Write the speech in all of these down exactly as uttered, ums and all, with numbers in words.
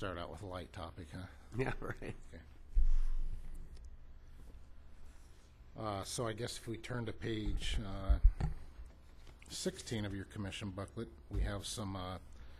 start out with a light topic, huh? Yeah, right. Okay. Uh, so I guess if we turn to page uh, sixteen of your commission booklet, we have some uh,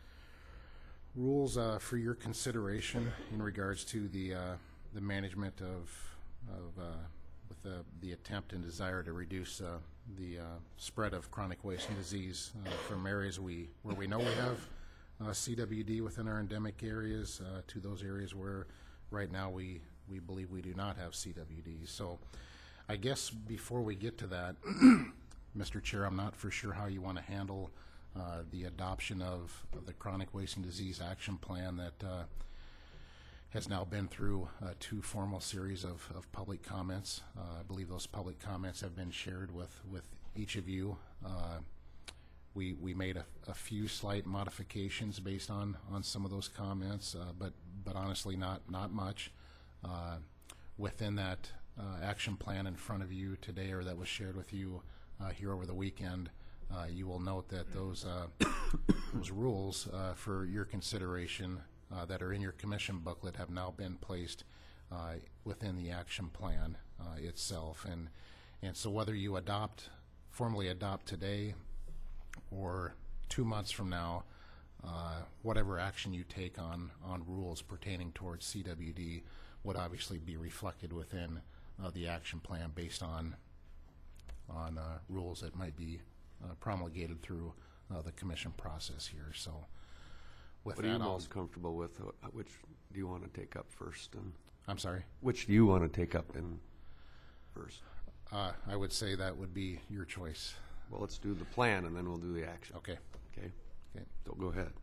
rules uh, for your consideration in regards to the uh, the management of of uh, with the the attempt and desire to reduce uh, the uh, spread of chronic wasting disease uh, from areas we where we know we have uh, C W D within our endemic areas uh, to those areas where right now we we believe we do not have C W D. So I guess before we get to that, Mister Chair, I'm not for sure how you want to handle uh, the adoption of, of the Chronic Wasting Disease Action Plan that uh, has now been through uh, two formal series of, of public comments. Uh, I believe those public comments have been shared with, with each of you. Uh, we, we made a, a few slight modifications based on, on some of those comments, uh, but, but honestly not, not much. Uh, within that uh, action plan in front of you today, or that was shared with you uh, here over the weekend, uh, you will note that those, uh, those rules uh, for your consideration Uh, that are in your commission booklet have now been placed uh, within the action plan uh, itself. And and so whether you adopt, formally adopt today or two months from now, uh, whatever action you take on, on rules pertaining towards C W D would obviously be reflected within uh, the action plan based on, on uh, rules that might be uh, promulgated through uh, the commission process here. So. With What are you that, I'll- most comfortable with? Uh, Which do you want to take up first? And I'm sorry. which do you want to take up in first? Uh, I would say that would be your choice. Well, let's do the plan and then we'll do the action. Okay. Okay. Okay. So go ahead.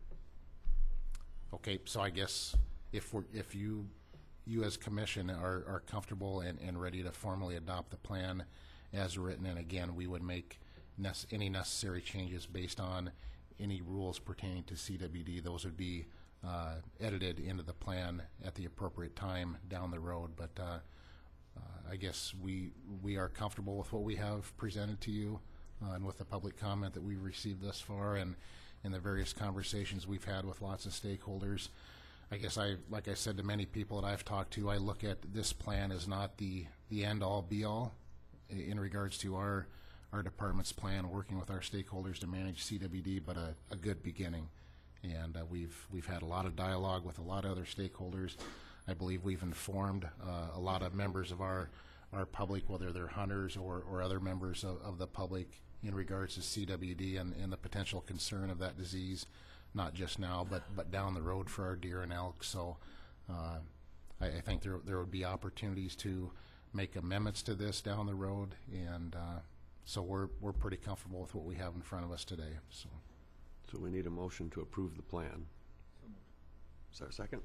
Okay. So I guess if we're, if you you as commission are, are comfortable and, and ready to formally adopt the plan as written, and again we would make nece- any necessary changes based on any rules pertaining to C W D, those would be uh, edited into the plan at the appropriate time down the road. But uh, uh, I guess we we are comfortable with what we have presented to you uh, and with the public comment that we've received thus far, and in the various conversations we've had with lots of stakeholders. I guess I, like I said to many people that I've talked to, I look at this plan as not the the end all be all in regards to our our department's plan, working with our stakeholders to manage C W D, but a, a good beginning. And uh, we've we've had a lot of dialogue with a lot of other stakeholders. I believe we've informed uh, a lot of members of our our public, whether they're hunters or, or other members of, of the public, in regards to C W D and, and the potential concern of that disease, not just now, but but down the road for our deer and elk. So uh, I, I think there there would be opportunities to make amendments to this down the road, and uh, so we're we're pretty comfortable with what we have in front of us today. So, So we need a motion to approve the plan. Is there a second?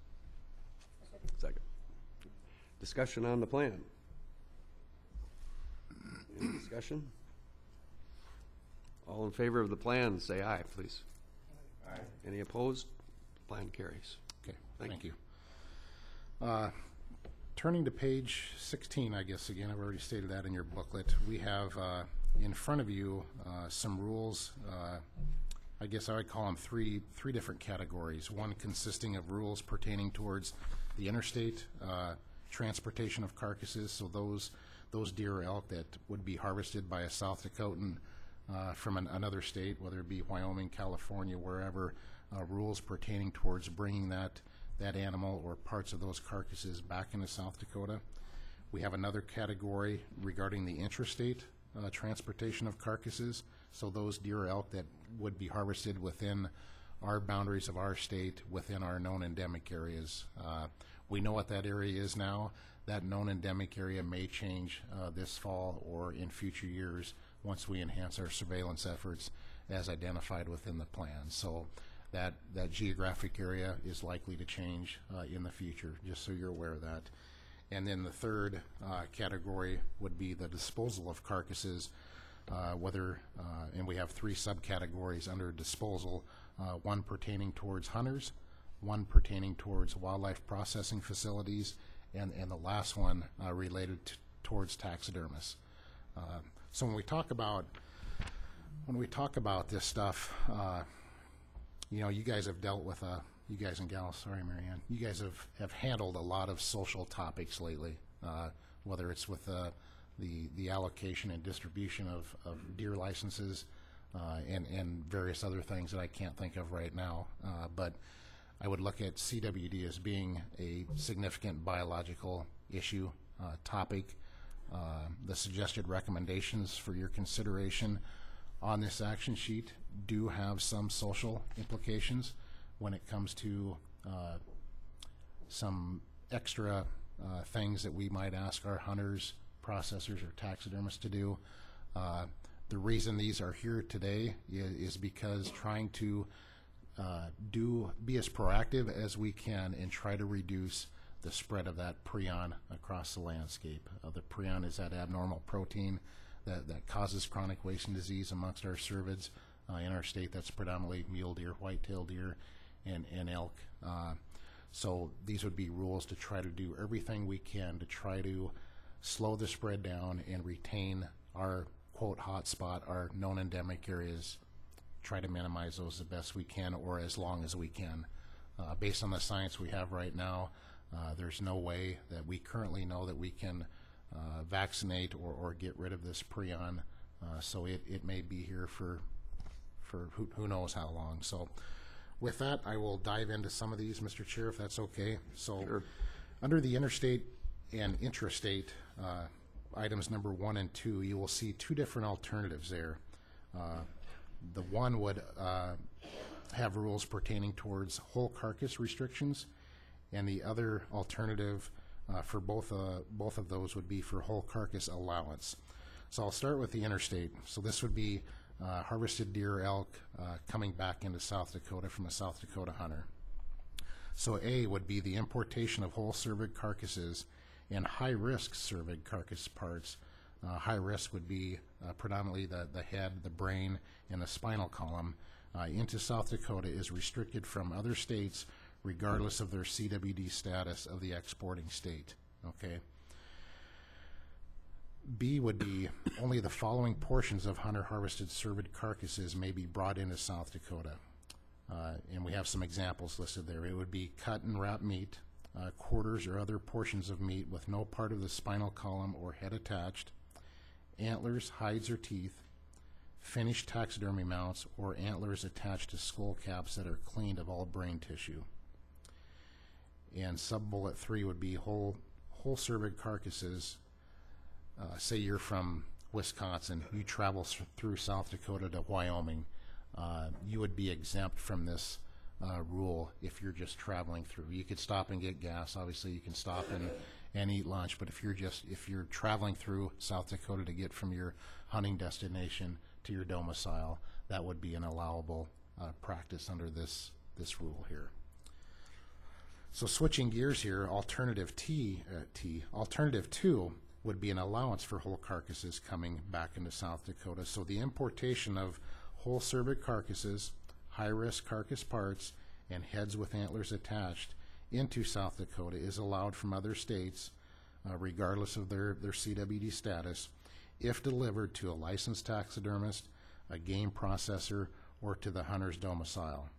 Second. Discussion on the plan. Any discussion? All in favor of the plan, say aye, please. Aye. Any opposed? Plan carries. okay, Thank thank, you. Uh, turning to page sixteen, I guess again I've already stated that in your booklet. We have uh, in front of you uh, some rules. Uh, I guess I would call them three three different categories. One consisting of rules pertaining towards the interstate uh, transportation of carcasses. So those those deer or elk that would be harvested by a South Dakotan uh, from an, another state, whether it be Wyoming, California, wherever, uh, rules pertaining towards bringing that that animal or parts of those carcasses back into South Dakota. We have another category regarding the intrastate uh, transportation of carcasses. So those deer or elk that would be harvested within our boundaries of our state, within our known endemic areas. Uh, we know what that area is now. That known endemic area may change uh, this fall or in future years once we enhance our surveillance efforts as identified within the plan. So that that geographic area is likely to change uh, in the future, just so you're aware of that. And then the third uh, category would be the disposal of carcasses, uh, whether, uh, and we have three subcategories under disposal, uh, one pertaining towards hunters, one pertaining towards wildlife processing facilities, and, and the last one uh, related to, towards taxidermists. Uh, so when we talk about when we talk about this stuff, uh, you know, you guys have dealt with a, you guys and gals, sorry, Marianne, you guys have, have handled a lot of social topics lately, uh, whether it's with uh, the, the allocation and distribution of, of deer licenses uh, and, and various other things that I can't think of right now. Uh, but I would look at C W D as being a significant biological issue, uh, topic. Uh, the suggested recommendations for your consideration on this action sheet do have some social implications when it comes to uh, some extra uh, things that we might ask our hunters, processors, or taxidermists to do. Uh, the reason these are here today is, is because trying to uh, do be as proactive as we can and try to reduce the spread of that prion across the landscape. Uh, the prion is that abnormal protein that, that causes chronic wasting disease amongst our cervids uh, in our state. That's predominantly mule deer, white-tailed deer, and, and elk. Uh, so these would be rules to try to do everything we can to try to slow the spread down and retain our, quote, hot spot, our known endemic areas, try to minimize those the best we can or as long as we can. Uh, based on the science we have right now, Uh, there's no way that we currently know that we can uh, vaccinate or, or get rid of this prion. Uh, so it, it may be here for for who, who knows how long. So with that, I will dive into some of these, Mister Chair, if that's okay. So Sure. Under the interstate and intrastate uh, items number one and two, you will see two different alternatives there. Uh, the one would uh, have rules pertaining towards whole carcass restrictions, and the other alternative uh, for both uh, both of those would be for whole carcass allowance. So I'll start with the interstate. So this would be uh, harvested deer, elk uh, coming back into South Dakota from a South Dakota hunter. So A would be the importation of whole cervid carcasses and high-risk cervid carcass parts. Uh, high risk would be uh, predominantly the, the head, the brain, and the spinal column uh, into South Dakota is restricted from other states regardless of their C W D status of the exporting state, okay? B would be only the following portions of hunter-harvested cervid carcasses may be brought into South Dakota. Uh, and we have some examples listed there. It would be cut and wrap meat, uh, quarters or other portions of meat with no part of the spinal column or head attached, antlers, hides, or teeth, finished taxidermy mounts, or antlers attached to skull caps that are cleaned of all brain tissue. And sub-bullet three would be whole whole cervid carcasses. Uh, say you're from Wisconsin, you travel th through South Dakota to Wyoming, uh, you would be exempt from this uh, rule if you're just traveling through. You could stop and get gas. Obviously, you can stop and, and eat lunch. But if you're just if you're traveling through South Dakota to get from your hunting destination to your domicile, that would be an allowable uh, practice under this this rule here. So switching gears here, alternative T, uh, T, alternative two would be an allowance for whole carcasses coming back into South Dakota. So the importation of whole cervid carcasses, high-risk carcass parts, and heads with antlers attached into South Dakota is allowed from other states, uh, regardless of their, their C W D status, if delivered to a licensed taxidermist, a game processor, or to the hunter's domicile.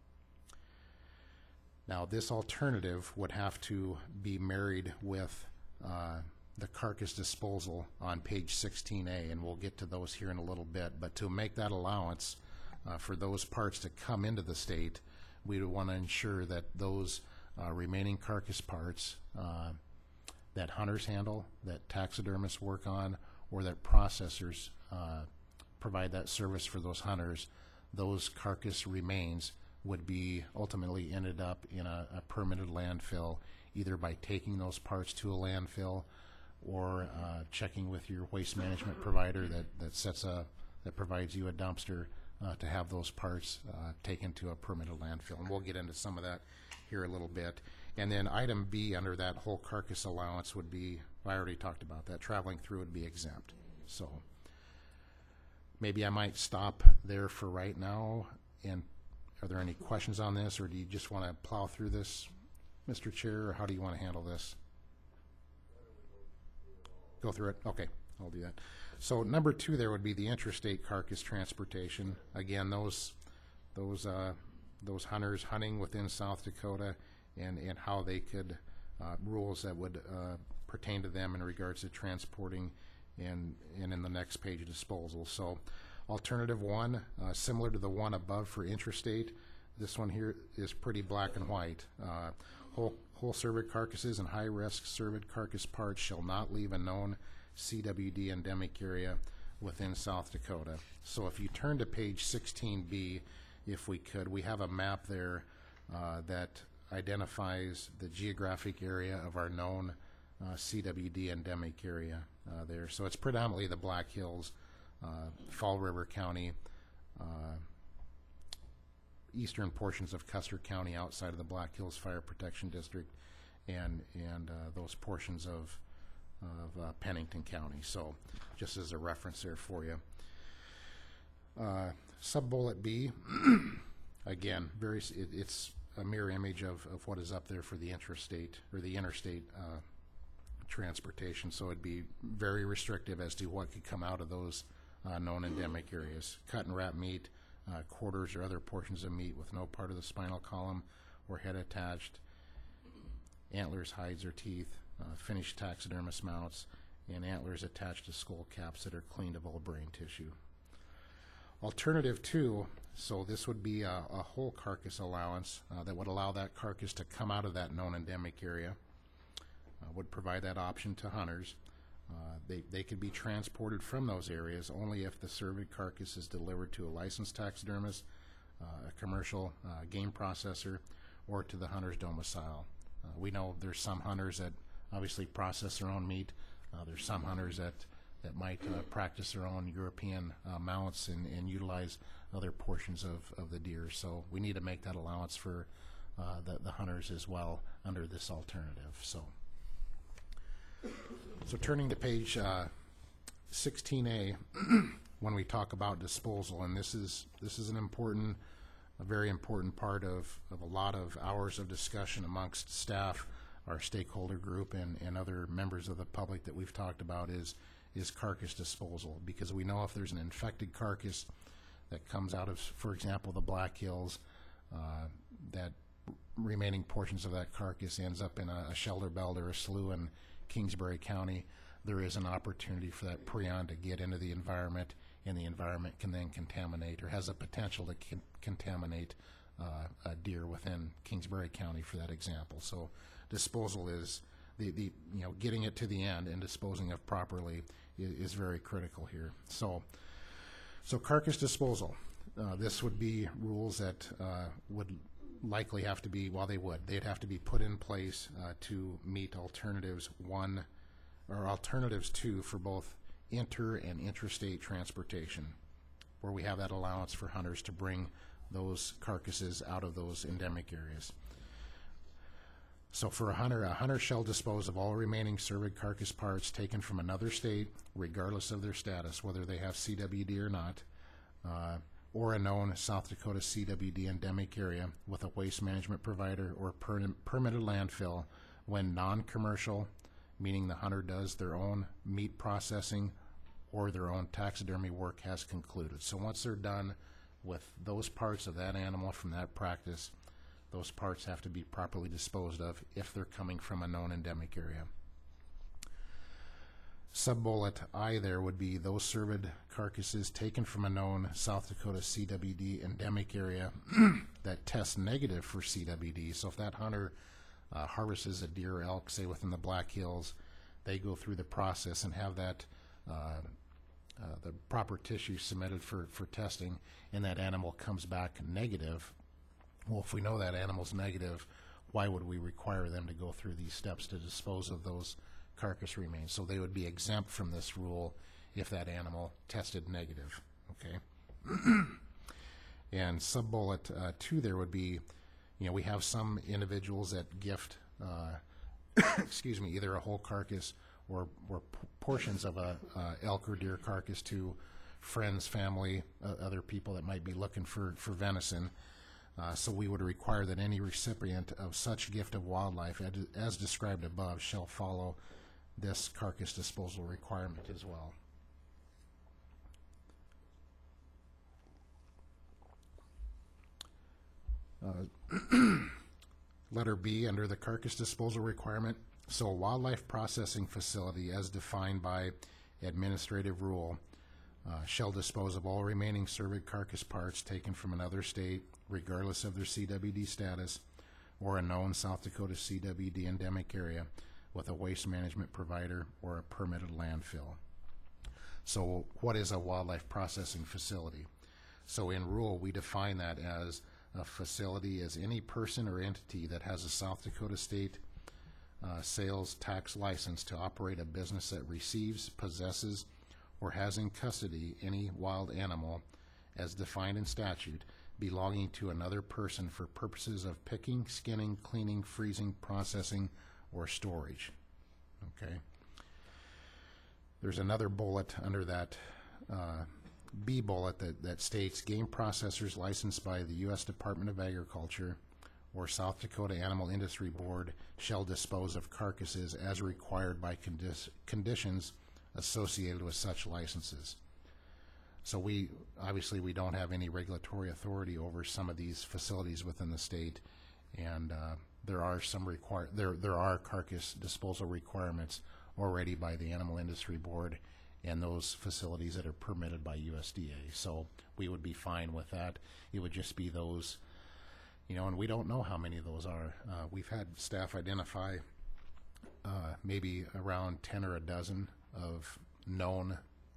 Now, this alternative would have to be married with uh, the carcass disposal on page sixteen A, and we'll get to those here in a little bit. But to make that allowance uh, for those parts to come into the state, we would want to ensure that those uh, remaining carcass parts uh, that hunters handle, that taxidermists work on, or that processors uh, provide that service for those hunters, those carcass remains would be ultimately ended up in a, a permitted landfill, either by taking those parts to a landfill or uh, checking with your waste management provider that, that sets a that provides you a dumpster uh, to have those parts uh, taken to a permitted landfill. And we'll get into some of that here a little bit. And then item B under that whole carcass allowance would be, I already talked about that, traveling through would be exempt. So maybe I might stop there for right now. And are there any questions on this, or do you just want to plow through this, Mister Chair, or how do you want to handle this? Go through it? Okay, I'll do that. So number two there would be the interstate carcass transportation. Again, those those uh, those hunters hunting within South Dakota and, and how they could, uh, rules that would uh, pertain to them in regards to transporting and, and in the next page, disposal. So alternative one, uh, similar to the one above for intrastate, this one here is pretty black and white. Uh, whole, whole cervid carcasses and high-risk cervid carcass parts shall not leave a known C W D endemic area within South Dakota. So if you turn to page sixteen B, if we could, we have a map there uh, that identifies the geographic area of our known uh, C W D endemic area uh, there. So it's predominantly the Black Hills, uh, Fall River County, uh, eastern portions of Custer County outside of the Black Hills Fire Protection District, and and uh, those portions of of uh, Pennington County. So just as a reference there for you. Uh, sub-bullet B, again, very s- it, it's a mirror image of, of what is up there for the intrastate or the interstate uh, transportation. So it'd be very restrictive as to what could come out of those uh, known endemic areas. Cut and wrap meat, uh, quarters or other portions of meat with no part of the spinal column or head attached, antlers, hides, or teeth, uh, finished taxidermist mounts, and antlers attached to skull caps that are cleaned of all brain tissue. Alternative two, so this would be a, a whole carcass allowance uh, that would allow that carcass to come out of that known endemic area, uh, would provide that option to hunters. Uh, they, they could be transported from those areas only if the cervid carcass is delivered to a licensed taxidermist, uh, a commercial uh, game processor, or to the hunter's domicile. Uh, we know there's some hunters that obviously process their own meat. Uh, there's some hunters that that might uh, practice their own European uh, mounts and, and utilize other portions of, of the deer. So we need to make that allowance for uh, the, the hunters as well under this alternative. So, so turning to page uh, sixteen A, when we talk about disposal, and this is this is an important, a very important part of, of a lot of hours of discussion amongst staff, our stakeholder group, and, and other members of the public that we've talked about is is carcass disposal, because we know if there's an infected carcass that comes out of, for example, the Black Hills, uh, that remaining portions of that carcass ends up in a, a shelter belt or a slough in Kingsbury County, there is an opportunity for that prion to get into the environment, and the environment can then contaminate or has a potential to con contaminate uh, a deer within Kingsbury County, for that example. So disposal is the, the you know, getting it to the end and disposing of properly is, is very critical here. So, so carcass disposal. Uh, this would be rules that uh, would likely have to be, well, they would, they'd have to be put in place uh, to meet alternatives one, or alternatives two, for both inter and intrastate transportation, where we have that allowance for hunters to bring those carcasses out of those endemic areas. So for a hunter, a hunter shall dispose of all remaining cervid carcass parts taken from another state, regardless of their status, whether they have C W D or not, uh, or a known South Dakota C W D endemic area with a waste management provider or per permitted landfill when non-commercial, meaning the hunter does their own meat processing or their own taxidermy work, has concluded. So once they're done with those parts of that animal from that practice, those parts have to be properly disposed of if they're coming from a known endemic area. Sub-bullet I there would be those cervid carcasses taken from a known South Dakota C W D endemic area that test negative for C W D. So if that hunter uh, harvests a deer or elk, say within the Black Hills, they go through the process and have that uh, uh, the proper tissue submitted for, for testing, and that animal comes back negative. Well, if we know that animal's negative, why would we require them to go through these steps to dispose of those carcass remains? So they would be exempt from this rule if that animal tested negative, okay? And sub-bullet uh, two there would be, you know, we have some individuals that gift, uh, excuse me, either a whole carcass or, or portions of a uh, elk or deer carcass to friends, family, uh, other people that might be looking for, for venison. Uh, so we would require that any recipient of such gift of wildlife, as, as described above, shall follow this carcass disposal requirement as well. Uh, Letter B, under the carcass disposal requirement, so a wildlife processing facility as defined by administrative rule uh, shall dispose of all remaining cervid carcass parts taken from another state, regardless of their C W D status, or a known South Dakota C W D endemic area, with a waste management provider or a permitted landfill. So what is a wildlife processing facility? So in rule, we define that as a facility as any person or entity that has a South Dakota state uh, sales tax license to operate a business that receives, possesses, or has in custody any wild animal as defined in statute belonging to another person for purposes of picking, skinning, cleaning, freezing, processing, or storage. Okay. There's another bullet under that uh, B bullet that, that states game processors licensed by the U S Department of Agriculture or South Dakota Animal Industry Board shall dispose of carcasses as required by condi conditions associated with such licenses. So we, obviously we don't have any regulatory authority over some of these facilities within the state, and uh, there are some require, there, there are carcass disposal requirements already by the Animal Industry Board and those facilities that are permitted by U S D A. So we would be fine with that. It would just be those, you know, and we don't know how many of those are. Uh, we've had staff identify uh, maybe around ten or a dozen of known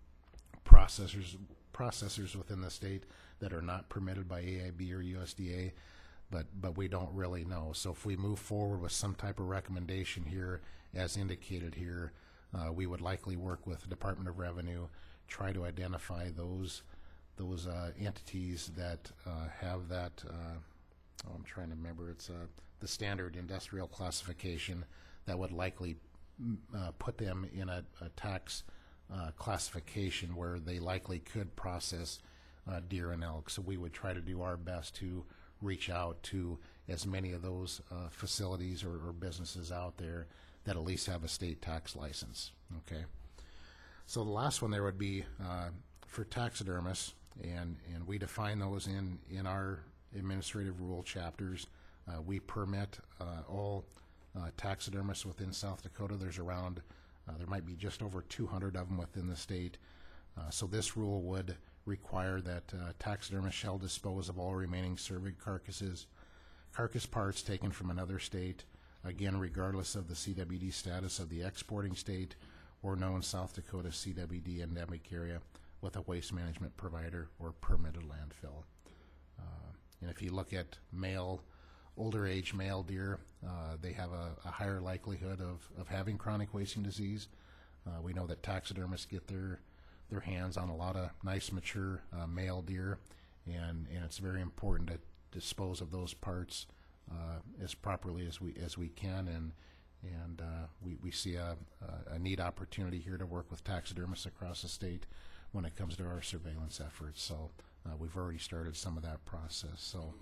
processors processors within the state that are not permitted by A I B or U S D A, but but we don't really know. So if we move forward with some type of recommendation here, as indicated here, uh, we would likely work with the Department of Revenue, try to identify those those uh, entities that uh, have that. Uh, oh, I'm trying to remember. It's uh, the standard industrial classification that would likely uh, put them in a, a tax uh, classification where they likely could process uh, deer and elk. So we would try to do our best to reach out to as many of those uh, facilities or, or businesses out there that at least have a state tax license. Okay. So the last one there would be uh, for taxidermists, and and we define those in in our administrative rule chapters. Uh, we permit uh, all uh, taxidermists within South Dakota. There's around uh, there might be just over two hundred of them within the state. Uh, so this rule would require that uh, taxidermists shall dispose of all remaining cervid carcasses, carcass parts taken from another state, again regardless of the C W D status of the exporting state or known South Dakota C W D endemic area, with a waste management provider or permitted landfill. Uh, and if you look at male, older age male deer, uh, they have a, a higher likelihood of, of having chronic wasting disease. Uh, we know that taxidermists get their their hands on a lot of nice mature uh, male deer, and, and it's very important to dispose of those parts uh, as properly as we as we can, and and uh, we, we see a, a, a neat opportunity here to work with taxidermists across the state when it comes to our surveillance efforts. So uh, we've already started some of that process. So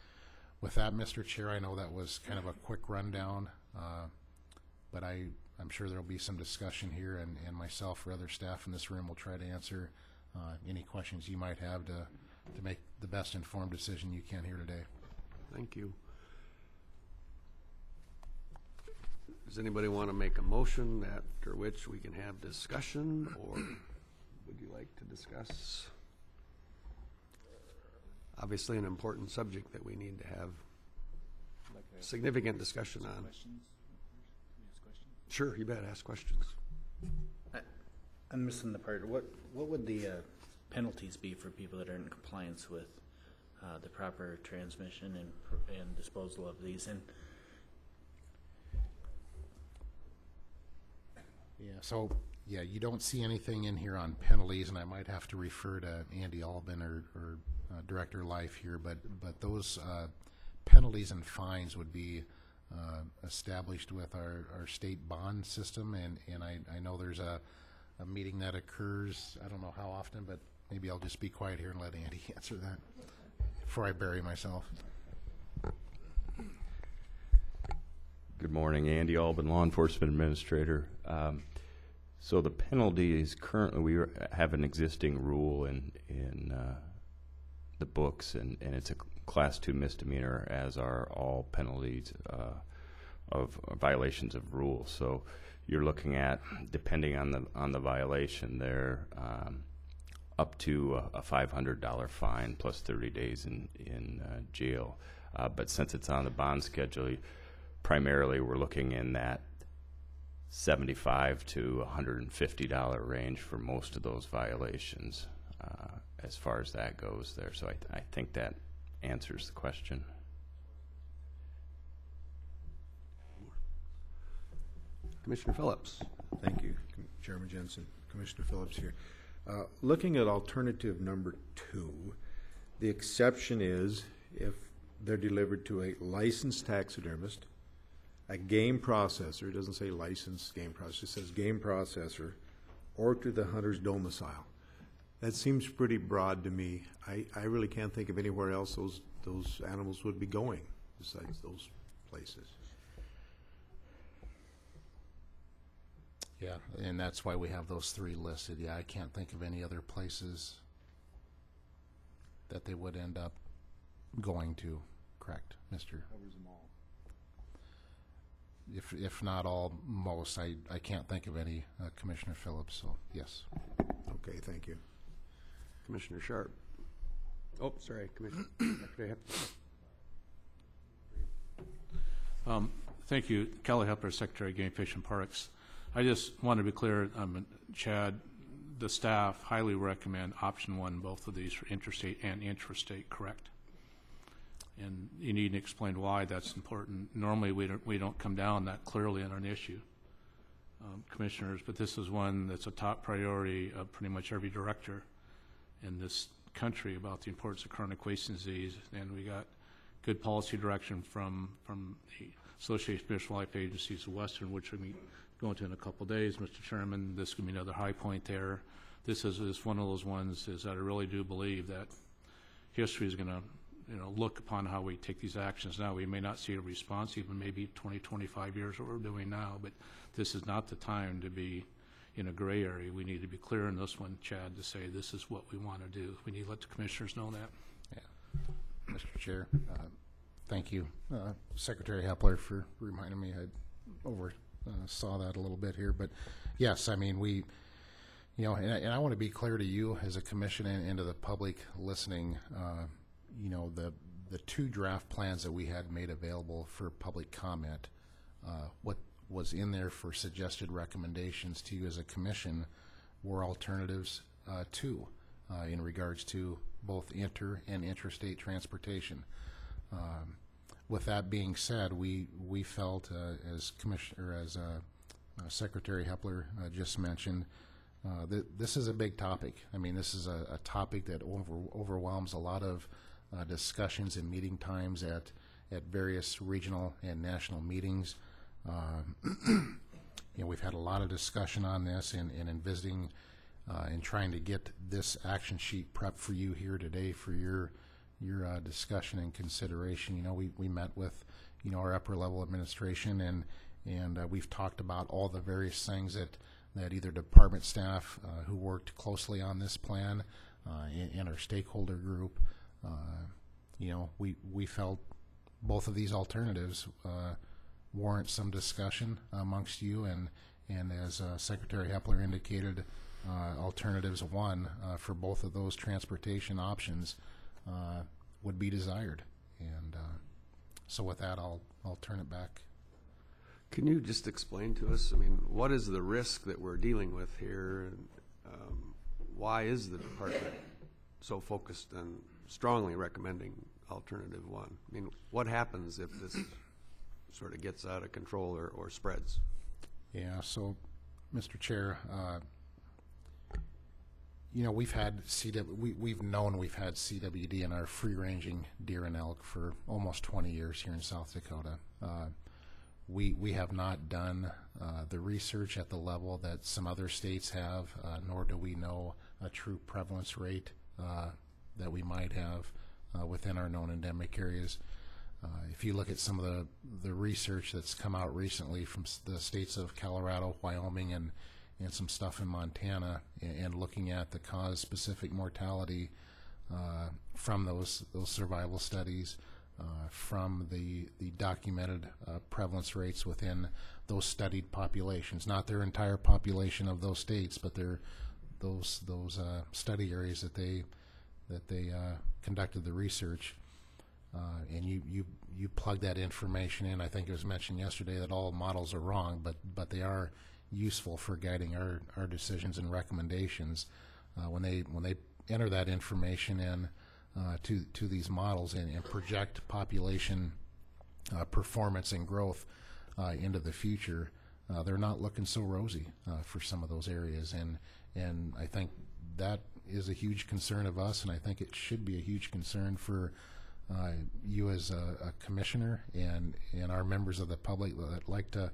with that, Mister Chair, I know that was kind of a quick rundown, uh, but I, I'm sure there will be some discussion here, and, and myself or other staff in this room will try to answer uh, any questions you might have to, to make the best informed decision you can here today. Thank you. Does anybody want to make a motion after which we can have discussion, or would you like to discuss? Obviously an important subject that we need to have Like a- significant discussion on. Questions? Ask questions? Sure, you bet, ask questions. I- I'm missing the part. What what would the uh, penalties be for people that are in compliance with uh, the proper transmission and pr- and disposal of these? And Yeah, so, yeah, you don't see anything in here on penalties, and I might have to refer to Andy Albin or, or uh, Director Life here, but, but those uh, penalties and fines would be uh, established with our, our state bond system, and, and I, I know there's a, a meeting that occurs, I don't know how often, but maybe I'll just be quiet here and let Andy answer that before I bury myself. Good morning, Andy Albin, Law Enforcement Administrator. Um, so the penalties currently, we have an existing rule in in uh, the books, and, and it's a class two misdemeanor, as are all penalties uh, of violations of rules. So you're looking at, depending on the on the violation, there um, up to a, a five hundred dollar fine plus thirty days in in uh, jail. Uh, but since it's on the bond schedule, primarily we're looking in that seventy-five to one hundred fifty dollar range for most of those violations, uh, as far as that goes there. So I, th- I think that answers the question. Commissioner Phillips. Thank you, Com- Chairman Jensen. Commissioner Phillips here. Uh, Looking at alternative number two, the exception is if they're delivered to a licensed taxidermist, a game processor, it doesn't say licensed game processor, it says game processor, or to the hunter's domicile. That seems pretty broad to me. I, I really can't think of anywhere else those, those animals would be going besides those places. Yeah, and that's why we have those three listed. Yeah, I can't think of any other places that they would end up going to. Correct, Mister Covers them all. If if not all, most. I, I can't think of any, uh, Commissioner Phillips, so yes. Okay, thank you. Commissioner Sharp. Oh, sorry, Commissioner. Secretary Hepler. Um, Thank you. Kelly Hepler, Secretary of Game Fish and Parks. I just want to be clear, um, Chad, the staff highly recommend option one, both of these for interstate and intrastate, correct? And you need to explain why that's important. Normally, we don't, we don't come down that clearly on an issue, um, commissioners, but this is one that's a top priority of pretty much every director in this country about the importance of chronic wasting disease. And we got good policy direction from, from the Association of Fish and Wildlife Agencies of Western, which we go into in a couple of days, Mister Chairman. This could be another high point there. This is, is one of those ones is that I really do believe that history is going to, you know, look upon how we take these actions now. We may not see a response even maybe twenty, twenty-five years what we're doing now, but this is not the time to be in a gray area. We need to be clear in this one, Chad, to say this is what we want to do. We need to let the commissioners know that. Yeah, Mister Chair, uh, thank you, uh, Secretary Hepler, for reminding me. I over uh, saw that a little bit here, but yes, I mean we, you know, and, I- and I want to be clear to you as a commission and, and to the public listening. Uh, you know, the the two draft plans that we had made available for public comment, uh, what was in there for suggested recommendations to you as a commission were alternatives uh, too, uh, in regards to both inter and interstate transportation. Um, with that being said, we we felt uh, as commissioner, as uh, uh, Secretary Hepler uh, just mentioned, uh, that this is a big topic. I mean, this is a, a topic that over, overwhelms a lot of uh, discussions and meeting times at at various regional and national meetings. Um, you know, we've had a lot of discussion on this and, and in visiting uh, and trying to get this action sheet prep for you here today for your your uh, discussion and consideration. You know, we, we met with, you know, our upper level administration and and uh, we've talked about all the various things that, that either department staff uh, who worked closely on this plan uh, and, and our stakeholder group, uh, you know, we, we felt both of these alternatives uh, warrant some discussion amongst you, and and as uh, Secretary Hepler indicated, uh, alternatives one uh, for both of those transportation options uh, would be desired. And uh, so with that, I'll I'll turn it back. Can you just explain to us, I mean, what is the risk that we're dealing with here? And, um, why is the department so focused on strongly recommending alternative one? I mean, what happens if this sort of gets out of control or, or spreads? Yeah, so, Mister Chair, uh, you know, we've had C W, we, we've known we've had C W D in our free-ranging deer and elk for almost twenty years here in South Dakota. Uh, we we have not done uh, the research at the level that some other states have, uh, nor do we know a true prevalence rate uh, that we might have uh, within our known endemic areas. Uh, if you look at some of the, the research that's come out recently from s- the states of Colorado, Wyoming, and, and some stuff in Montana, and, and looking at the cause-specific mortality uh, from those those survival studies, uh, from the the documented uh, prevalence rates within those studied populations, not their entire population of those states, but their those those uh, study areas that they that they uh, conducted the research. Uh, and you, you you plug that information in. I think it was mentioned yesterday that all models are wrong, but but they are useful for guiding our, our decisions and recommendations. Uh, when they when they enter that information in uh, to to these models and, and project population uh, performance and growth uh, into the future, uh, they're not looking so rosy uh, for some of those areas. And and I think that is a huge concern of us, and I think it should be a huge concern for Uh, you as a, a commissioner and, and our members of the public that like to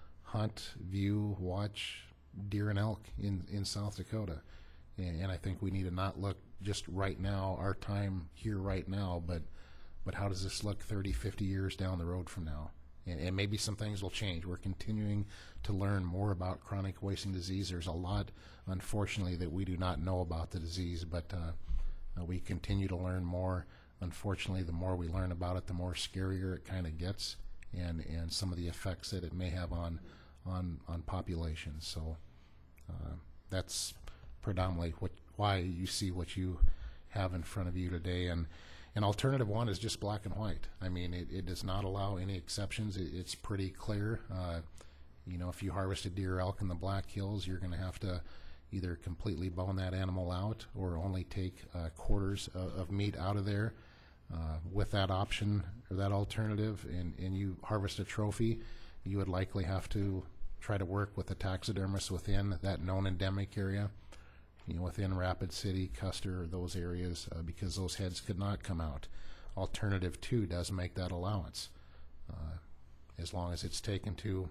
hunt, view, watch deer and elk in, in South Dakota. And, and I think we need to not look just right now, our time here right now, but but how does this look thirty, fifty years down the road from now? And, and maybe some things will change. We're continuing to learn more about chronic wasting disease. There's a lot, unfortunately, that we do not know about the disease, but uh, uh, we continue to learn more. Unfortunately, the more we learn about it, the more scarier it kind of gets, and, and some of the effects that it may have on on, on populations. So uh, that's predominantly what why you see what you have in front of you today. And, and alternative one is just black and white. I mean, it, it does not allow any exceptions. It, it's pretty clear. Uh, you know, if you harvest a deer or elk in the Black Hills, you're going to have to either completely bone that animal out or only take uh, quarters of, of meat out of there. Uh, with that option or that alternative, and, and you harvest a trophy, you would likely have to try to work with a taxidermist within that known endemic area, you know, within Rapid City, Custer, or those areas, uh, because those heads could not come out. Alternative two does make that allowance, uh, as long as it's taken to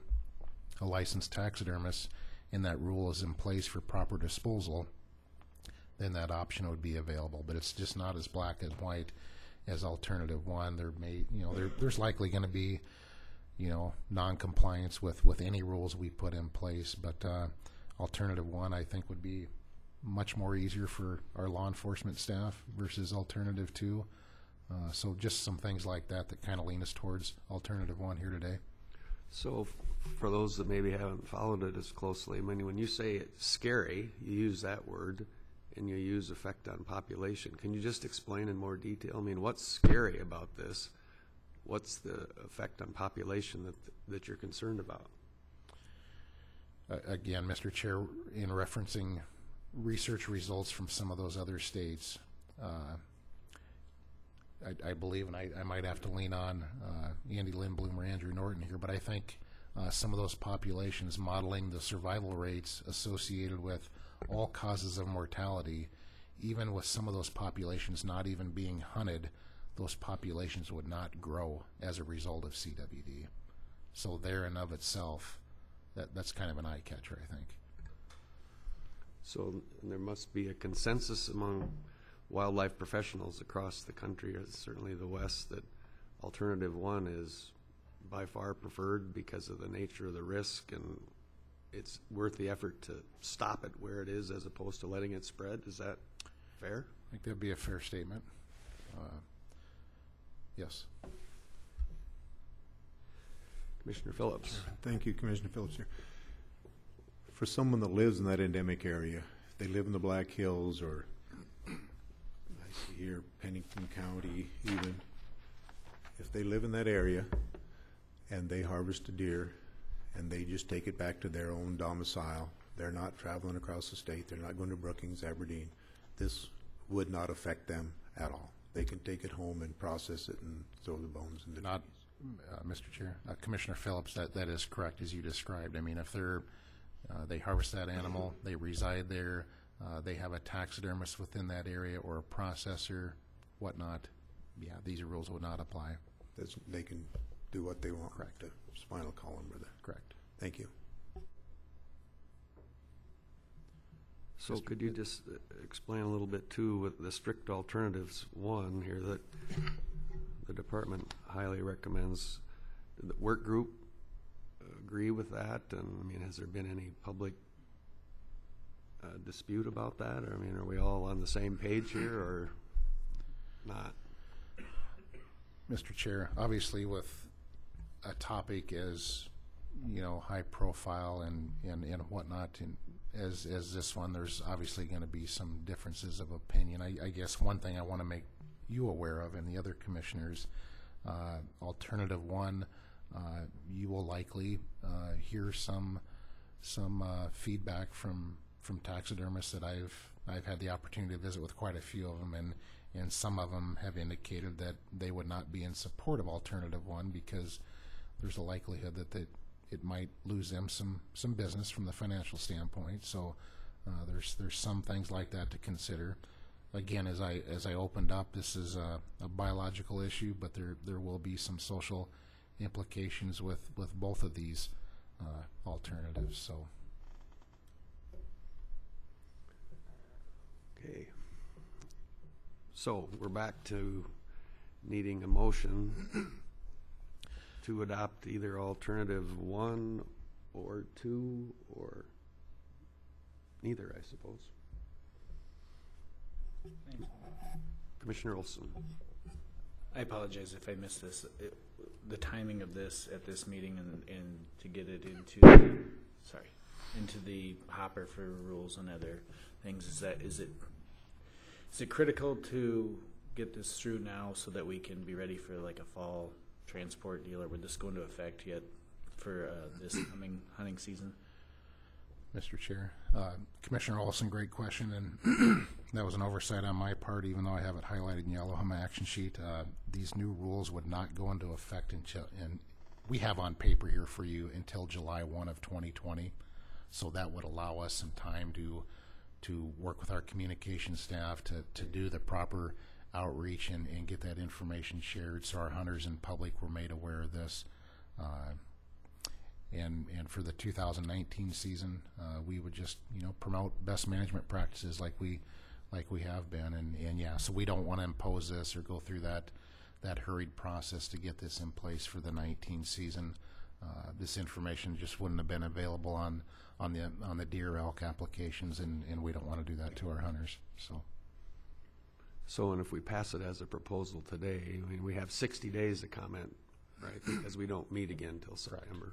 a licensed taxidermist and that rule is in place for proper disposal, then that option would be available. But it's just not as black and white as alternative one. There may, you know, there, there's likely going to be, you know, non-compliance with, with any rules we put in place. But uh, alternative one, I think, would be much more easier for our law enforcement staff versus alternative two. Uh, so just some things like that that kind of lean us towards alternative one here today. So f- for those that maybe haven't followed it as closely, I mean, when you say it's scary, you use that word, and you use effect on population. Can you just explain in more detail? I mean, what's scary about this? What's the effect on population that that you're concerned about? Uh, again, Mister Chair, in referencing research results from some of those other states, uh, I, I believe, and I, I might have to lean on uh, Andy Lindblom or Andrew Norton here, but I think uh, some of those populations modeling the survival rates associated with all causes of mortality, even with some of those populations not even being hunted, those populations would not grow as a result of C W D. So there and of itself, that, that's kind of an eye catcher, I think. So there must be a consensus among wildlife professionals across the country, or certainly the West, that alternative one is by far preferred because of the nature of the risk, and it's worth the effort to stop it where it is as opposed to letting it spread. Is that fair? I think that'd be a fair statement. Uh, yes. Commissioner Phillips. Thank you, Commissioner Phillips here. For someone that lives in that endemic area, if they live in the Black Hills or I see here Pennington County even, if they live in that area and they harvest a deer and they just take it back to their own domicile, they're not traveling across the state, they're not going to Brookings, Aberdeen, this would not affect them at all. They can take it home and process it and throw the bones in the Not, uh, Mister Chair, uh, Commissioner Phillips, that, that is correct as you described. I mean, if they're, uh, they harvest that animal, they reside there, uh, they have a taxidermist within that area or a processor, whatnot, yeah, these rules would not apply. That's, they can do what they want. Correct. The spinal column or the, Correct. thank you. So could you just uh, explain a little bit too with the strict alternatives one here that the department highly recommends? Did the work group agree with that? And I mean, has there been any public uh, dispute about that? Or I mean, are we all on the same page here? Or not? Mister Chair, obviously with a topic as, you know, high profile and, and, and whatnot, and as, as this one, there's obviously going to be some differences of opinion. I, I guess one thing I want to make you aware of, and the other commissioners, uh, alternative one, uh, you will likely uh, hear some some uh, feedback from from taxidermists that I've I've had the opportunity to visit with quite a few of them, and and some of them have indicated that they would not be in support of alternative one because there's a likelihood that that it might lose them some some business from the financial standpoint. So uh, there's there's some things like that to consider. Again, as I as I opened up, this is a, a biological issue, but there there will be some social implications with with both of these uh, alternatives. So. Okay. So we're back to needing a motion to adopt either alternative one or two or neither, I suppose. Commissioner Olson. I apologize if I missed this. It, the timing of this at this meeting and, and to get it into, sorry, into the hopper for rules and other things, is that, is it, is it critical to get this through now so that we can be ready for like a fall transport deal, or would this go into effect yet for uh, this coming hunting season? Mister Chair, uh, Commissioner Olson, great question, and that was an oversight on my part, even though I have it highlighted in yellow on my action sheet. Uh, these new rules would not go into effect until, and we have on paper here for you, until July first of twenty twenty. So that would allow us some time to to work with our communication staff to, to do the proper outreach and, and get that information shared so our hunters and public were made aware of this. Uh, and and for the two thousand nineteen season, uh, we would just, you know, promote best management practices like we like we have been. And, and yeah, so we don't want to impose this or go through that that hurried process to get this in place for the nineteen season. Uh, this information just wouldn't have been available on on the on the deer elk applications, and, and we don't want to do that to our hunters. So. So, and if we pass it as a proposal today, I mean, we have sixty days to comment, right? Because we don't meet again until September.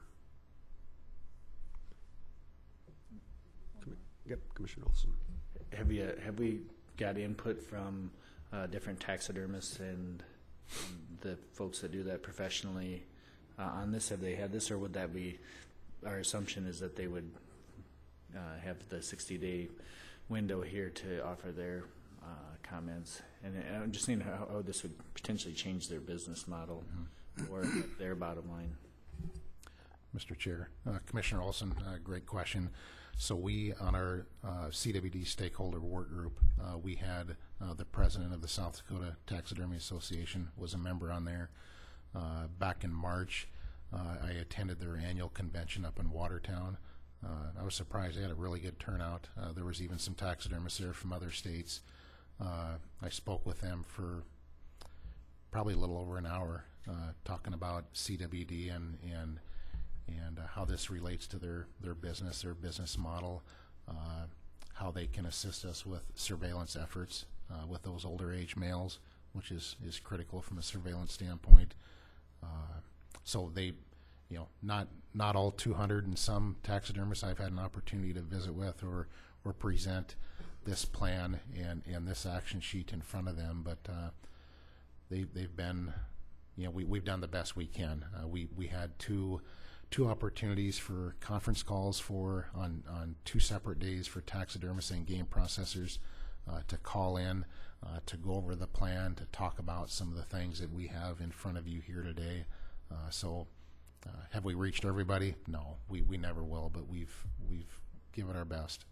Yep, Commissioner Olson. Have you have we got input from uh, different taxidermists and um, the folks that do that professionally uh, on this? Have they had this, or would that be our assumption is that they would uh, have the sixty day window here to offer their uh, comments? And, and I'm just seeing how, how this would potentially change their business model mm-hmm. or their bottom line. Mister Chair, uh, Commissioner Olson, uh, great question. So we, on our uh, C W D stakeholder work group, uh, we had uh, the president of the South Dakota Taxidermy Association was a member on there. Uh, back in March, uh, I attended their annual convention up in Watertown. Uh, I was surprised. They had a really good turnout. Uh, there was even some taxidermists there from other states. Uh, I spoke with them for probably a little over an hour, uh, talking about C W D and and and uh, how this relates to their, their business, their business model, uh, how they can assist us with surveillance efforts uh, with those older age males, which is, is critical from a surveillance standpoint. Uh, so they, you know, not not all two hundred and some taxidermists I've had an opportunity to visit with or, or present this plan and, and this action sheet in front of them, but uh, they, they've been, you know, we, we've done the best we can. Uh, we, we had two two opportunities for conference calls for on, on two separate days for taxidermists and game processors uh, to call in, uh, to go over the plan, to talk about some of the things that we have in front of you here today. Uh, so uh, have we reached everybody? No, we, we never will, but we've we've given our best.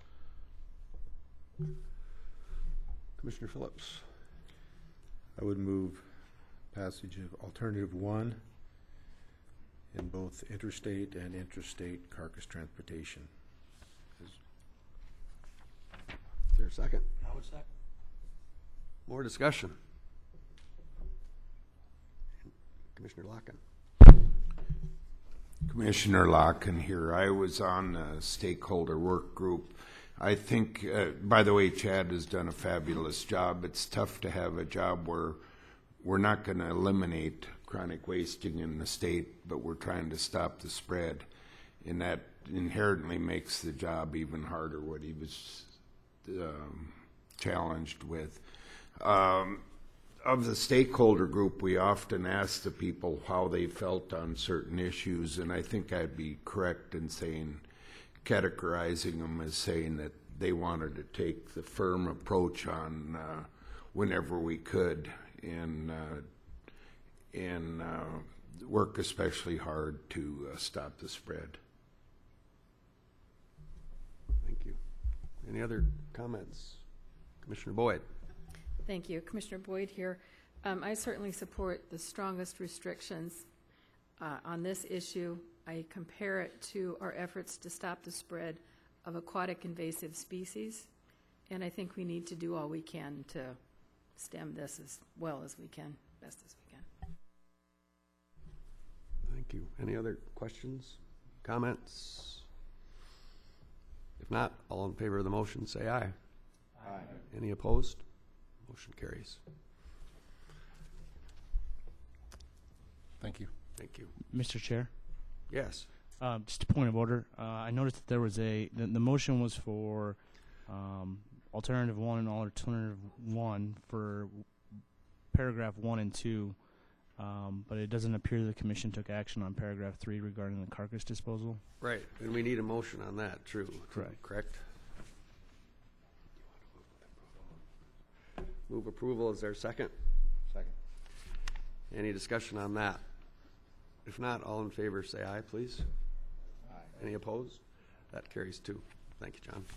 Commissioner Phillips. I would move passage of alternative one in both interstate and interstate carcass transportation. Is there a second? I would second. More discussion. Commissioner Locken. Commissioner Locken here. I was on a stakeholder work group I think, uh, by the way, Chad has done a fabulous job. It's tough to have a job where we're not going to eliminate chronic wasting in the state, but we're trying to stop the spread. And that inherently makes the job even harder, what he was um, challenged with. Um, of the stakeholder group, we often ask the people how they felt on certain issues, and I think I'd be correct in saying, categorizing them as saying that they wanted to take the firm approach on uh, whenever we could, and uh, and uh, work especially hard to uh, stop the spread. Thank you. Any other comments? Commissioner Boyd. Thank you. Commissioner Boyd here. Um, I certainly support the strongest restrictions uh, on this issue. I compare it to our efforts to stop the spread of aquatic invasive species, and I think we need to do all we can to stem this as well as we can, best as we can. Thank you. Any other questions, comments? If not, all in favor of the motion, say aye. Aye. Any opposed? Motion carries. Thank you. Thank you. Mister Chair, Yes. um, just a point of order. Uh, I noticed that there was a the, the motion was for um, alternative one and alternative one for paragraph one and two, um, but it doesn't appear the commission took action on paragraph three regarding the carcass disposal. Right, and we need a motion on that, true. Correct. Correct? Move approval, is there a second? Second. Any discussion on that? If not, all in favor say aye, please. Aye. Any opposed? That carries two. Thank you, John.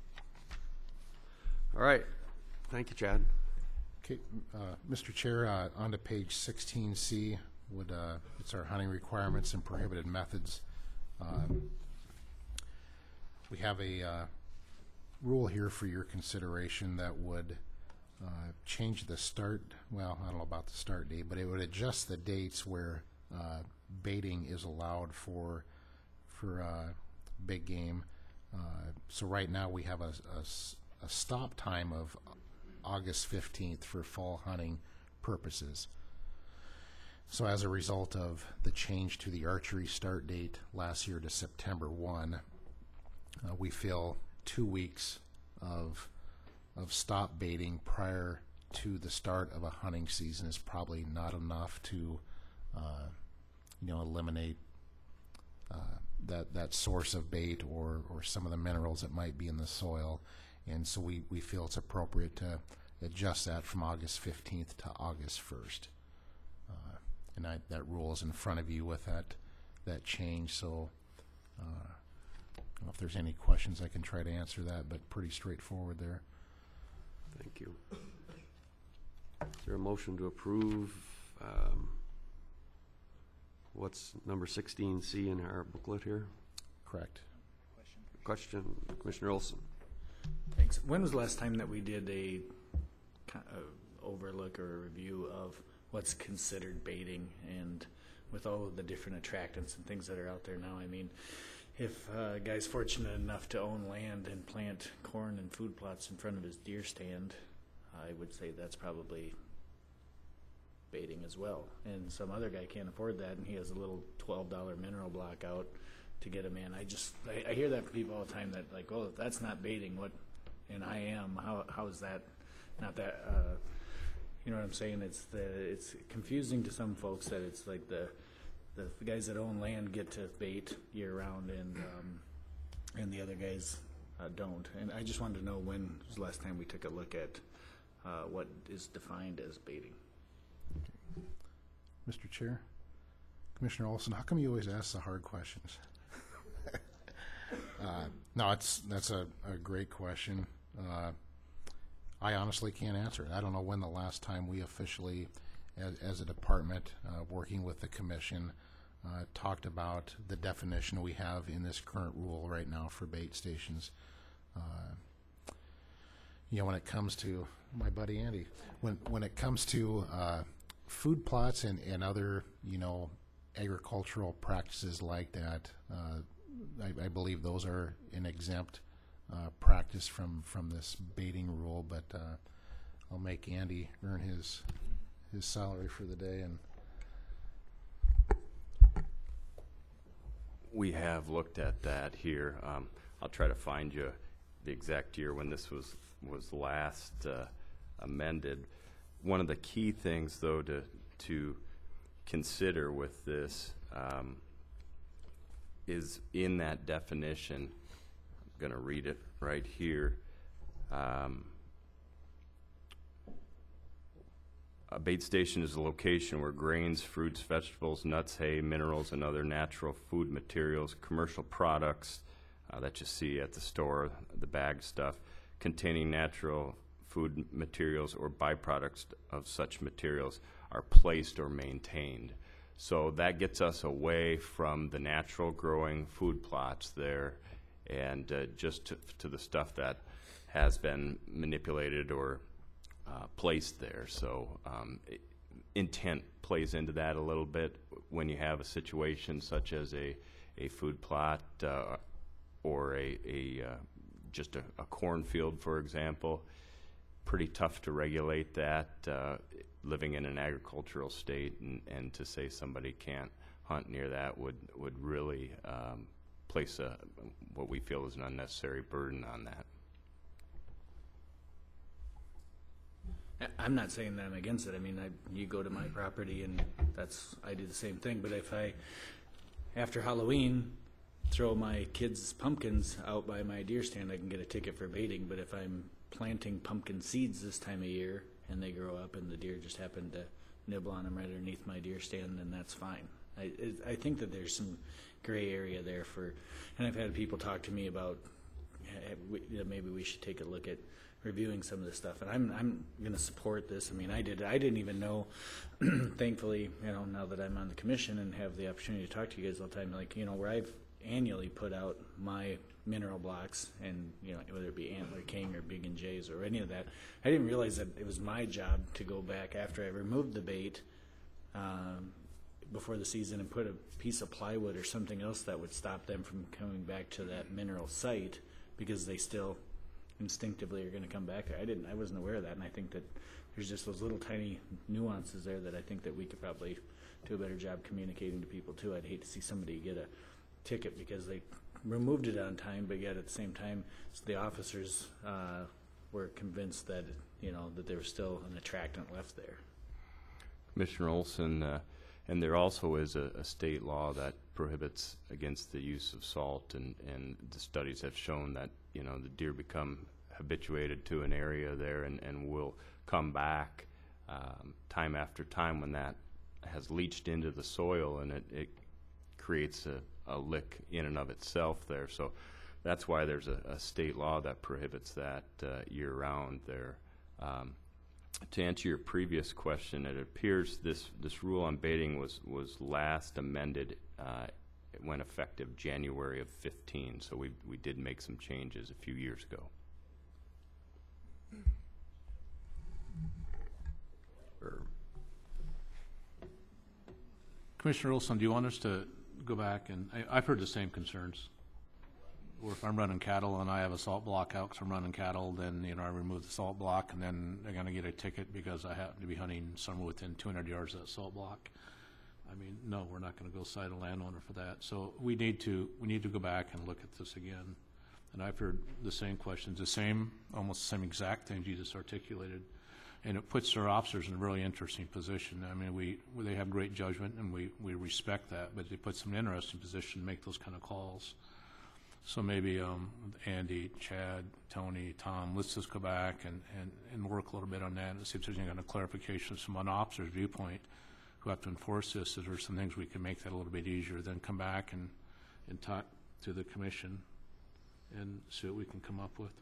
All right, thank you, Chad. Okay, uh, Mister Chair, uh, on to page sixteen C, would, uh, it's our hunting requirements and prohibited methods. Um, we have a uh, rule here for your consideration that would uh, change the start, well, I don't know about the start date, but it would adjust the dates where uh, baiting is allowed for for uh, big game. Uh, so right now we have a, a s- a stop time of August fifteenth for fall hunting purposes. So as a result of the change to the archery start date last year to September first, uh, we feel two weeks of of stop baiting prior to the start of a hunting season is probably not enough to uh, you know, eliminate uh, that that source of bait or or some of the minerals that might be in the soil. And so we, we feel it's appropriate to adjust that from August fifteenth to August first. Uh, and I, that rule is in front of you with that that change. So uh, I don't know if there's any questions, I can try to answer that, but pretty straightforward there. Thank you. Is there a motion to approve um, what's number sixteen C in our booklet here? Correct. Question, Commissioner Olson. Thanks. When was the last time that we did a kind of overlook or a review of what's considered baiting, and with all of the different attractants and things that are out there now? I mean, if uh, a guy's fortunate enough to own land and plant corn and food plots in front of his deer stand, I would say that's probably baiting as well. And some other guy can't afford that, and he has a little twelve dollar mineral block out to get him in. I just, I, I hear that from people all the time that like, oh, if that's not baiting, what, and I am, how, how is that not that, uh, you know what I'm saying? It's the, it's confusing to some folks that it's like the, the guys that own land get to bait year round, and, um, and the other guys uh, don't. And I just wanted to know when was the last time we took a look at uh, what is defined as baiting. Mister Chair, Commissioner Olson, how come you always ask the hard questions? uh, no, it's that's a, a great question. Uh, I honestly can't answer it. I don't know when the last time we officially, as, as a department, uh, working with the commission, uh, talked about the definition we have in this current rule right now for bait stations. Uh, you know, when it comes to my buddy Andy, when when it comes to uh, food plots and, and other, you know, agricultural practices like that, uh, I, I believe those are an exempt uh, practice from, from this baiting rule, but uh, I'll make Andy earn his his salary for the day. And we have looked at that here. Um, I'll try to find you the exact year when this was was last uh, amended. One of the key things, though, to to consider with this um, is in that definition. I'm going to read it right here. Um, A bait station is a location where grains, fruits, vegetables, nuts, hay, minerals, and other natural food materials, commercial products uh, that you see at the store, the bag stuff, containing natural food materials or byproducts of such materials are placed or maintained. So that gets us away from the natural growing food plots there and uh, just to, to the stuff that has been manipulated or uh, placed there. So um, it, intent plays into that a little bit when you have a situation such as a, a food plot uh, or a, a uh, just a, a cornfield, for example. Pretty tough to regulate that uh, living in an agricultural state, and, and to say somebody can't hunt near that would, would really um, place a, what we feel is an unnecessary burden on that. I- I'm not saying that I'm against it. I mean, I, you go to my property and that's, I do the same thing. But if I, after Halloween, throw my kids' pumpkins out by my deer stand, I can get a ticket for baiting. But if I'm planting pumpkin seeds this time of year and they grow up and the deer just happen to nibble on them right underneath my deer stand, then that's fine. I, it, I think that there's some gray area there for, and I've had people talk to me about eh, we, that maybe we should take a look at reviewing some of this stuff. And I'm I'm going to support this. I mean, I did I didn't even know. Thankfully, you know, now that I'm on the commission and have the opportunity to talk to you guys all the time, like, you know, where I've annually put out my mineral blocks, and you know, whether it be Antler King or Big and J's or any of that, I didn't realize that it was my job to go back after I removed the bait um, before the season and put a piece of plywood or something else that would stop them from coming back to that mineral site, because they still instinctively are going to come back there. I didn't, I wasn't aware of that, and I think that there's just those little tiny nuances there that I think that we could probably do a better job communicating to people too. I'd hate to see somebody get a ticket because they removed it on time, but yet at the same time, the officers uh, were convinced that, you know, that there was still an attractant left there. Commissioner Olson, uh, and there also is a, a state law that prohibits against the use of salt, and, and the studies have shown that, you know, the deer become habituated to an area there and, and will come back um, time after time when that has leached into the soil, and it, it creates a, a lick in and of itself there. So that's why there's a, a state law that prohibits that uh, year-round there. Um, to answer your previous question, it appears this, this rule on baiting was, was last amended, uh, it went effective January of fifteen, so we, we did make some changes a few years ago. Or Commissioner Olson, do you want us to go back and, I, I've heard the same concerns. Or if I'm running cattle and I have a salt block out because I'm running cattle, then, you know, I remove the salt block and then they're going to get a ticket because I happen to be hunting somewhere within two hundred yards of that salt block. I mean, no, we're not going to go cite a landowner for that. So we need to, we need to go back and look at this again. And I've heard the same questions, the same, almost the same exact things you just articulated. And it puts our officers in a really interesting position. I mean, we, they have great judgment and we, we respect that, but it puts them in an interesting position to make those kind of calls. So maybe um, Andy, Chad, Tony, Tom, let's just go back and, and, and work a little bit on that and see if there's any kind of clarification from an officer's viewpoint who have to enforce this. Is there some things we can make that a little bit easier? Then come back and, and talk to the commission and see what we can come up with.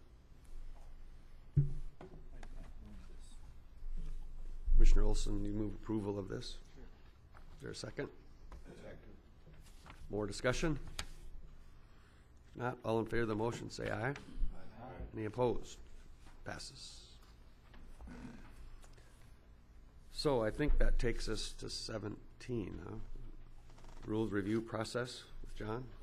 Commissioner Olson, you move approval of this? Is there a second? Second. More discussion? If not, all in favor of the motion say aye. Aye. Any opposed? Passes. So I think that takes us to seventeen, huh? Rules review process with John.